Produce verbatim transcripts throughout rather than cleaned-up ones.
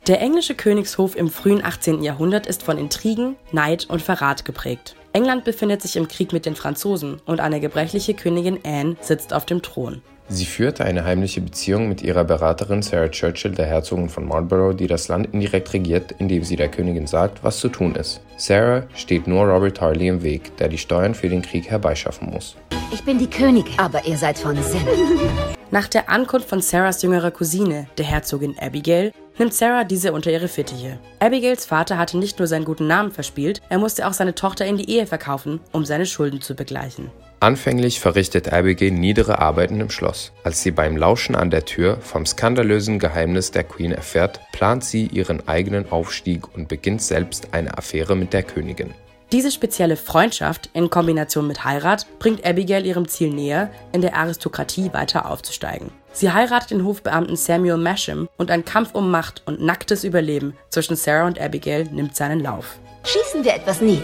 Der englische Königshof im frühen achtzehnten Jahrhundert ist von Intrigen, Neid und Verrat geprägt. England befindet sich im Krieg mit den Franzosen und eine gebrechliche Königin Anne sitzt auf dem Thron. Sie führte eine heimliche Beziehung mit ihrer Beraterin Sarah Churchill, der Herzogin von Marlborough, die das Land indirekt regiert, indem sie der Königin sagt, was zu tun ist. Sarah steht nur Robert Harley im Weg, der die Steuern für den Krieg herbeischaffen muss. Ich bin die Königin, aber ihr seid von Sinn. Nach der Ankunft von Sarahs jüngerer Cousine, der Herzogin Abigail, nimmt Sarah diese unter ihre Fittiche. Abigails Vater hatte nicht nur seinen guten Namen verspielt, er musste auch seine Tochter in die Ehe verkaufen, um seine Schulden zu begleichen. Anfänglich verrichtet Abigail niedere Arbeiten im Schloss. Als sie beim Lauschen an der Tür vom skandalösen Geheimnis der Queen erfährt, plant sie ihren eigenen Aufstieg und beginnt selbst eine Affäre mit der Königin. Diese spezielle Freundschaft in Kombination mit Heirat bringt Abigail ihrem Ziel näher, in der Aristokratie weiter aufzusteigen. Sie heiratet den Hofbeamten Samuel Masham und ein Kampf um Macht und nacktes Überleben zwischen Sarah und Abigail nimmt seinen Lauf. Schießen wir etwas nieder.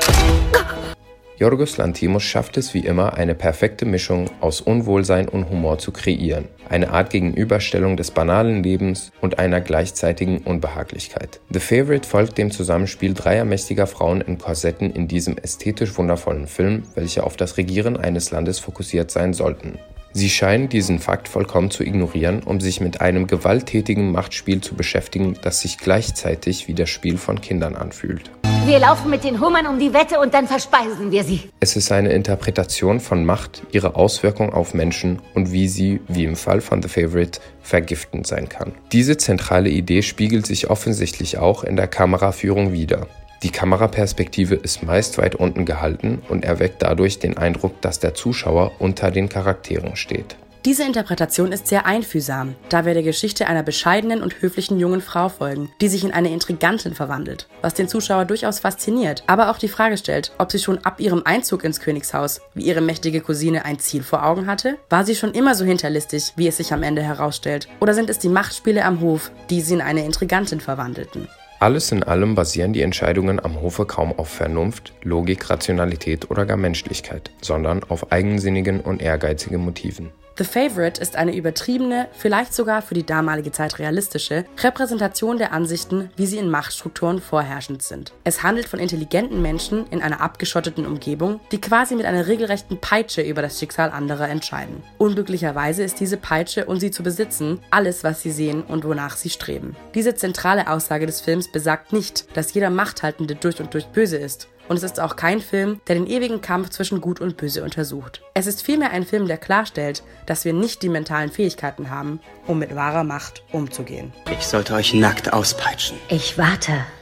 Yorgos Lanthimos schafft es wie immer, eine perfekte Mischung aus Unwohlsein und Humor zu kreieren. Eine Art Gegenüberstellung des banalen Lebens und einer gleichzeitigen Unbehaglichkeit. The Favourite folgt dem Zusammenspiel dreier mächtiger Frauen in Korsetten in diesem ästhetisch wundervollen Film, welche auf das Regieren eines Landes fokussiert sein sollten. Sie scheinen diesen Fakt vollkommen zu ignorieren, um sich mit einem gewalttätigen Machtspiel zu beschäftigen, das sich gleichzeitig wie das Spiel von Kindern anfühlt. Wir laufen mit den Hummern um die Wette und dann verspeisen wir sie. Es ist eine Interpretation von Macht, ihre Auswirkung auf Menschen und wie sie, wie im Fall von The Favourite, vergiftend sein kann. Diese zentrale Idee spiegelt sich offensichtlich auch in der Kameraführung wider. Die Kameraperspektive ist meist weit unten gehalten und erweckt dadurch den Eindruck, dass der Zuschauer unter den Charakteren steht. Diese Interpretation ist sehr einfühlsam, da wir der Geschichte einer bescheidenen und höflichen jungen Frau folgen, die sich in eine Intrigantin verwandelt, was den Zuschauer durchaus fasziniert, aber auch die Frage stellt, ob sie schon ab ihrem Einzug ins Königshaus, wie ihre mächtige Cousine, ein Ziel vor Augen hatte? War sie schon immer so hinterlistig, wie es sich am Ende herausstellt? Oder sind es die Machtspiele am Hof, die sie in eine Intrigantin verwandelten? Alles in allem basieren die Entscheidungen am Hofe kaum auf Vernunft, Logik, Rationalität oder gar Menschlichkeit, sondern auf eigensinnigen und ehrgeizigen Motiven. The Favourite ist eine übertriebene, vielleicht sogar für die damalige Zeit realistische, Repräsentation der Ansichten, wie sie in Machtstrukturen vorherrschend sind. Es handelt von intelligenten Menschen in einer abgeschotteten Umgebung, die quasi mit einer regelrechten Peitsche über das Schicksal anderer entscheiden. Unglücklicherweise ist diese Peitsche und sie zu besitzen alles, was sie sehen und wonach sie streben. Diese zentrale Aussage des Films besagt nicht, dass jeder Machthaltende durch und durch böse ist. Und es ist auch kein Film, der den ewigen Kampf zwischen Gut und Böse untersucht. Es ist vielmehr ein Film, der klarstellt, dass wir nicht die mentalen Fähigkeiten haben, um mit wahrer Macht umzugehen. Ich sollte euch nackt auspeitschen. Ich warte.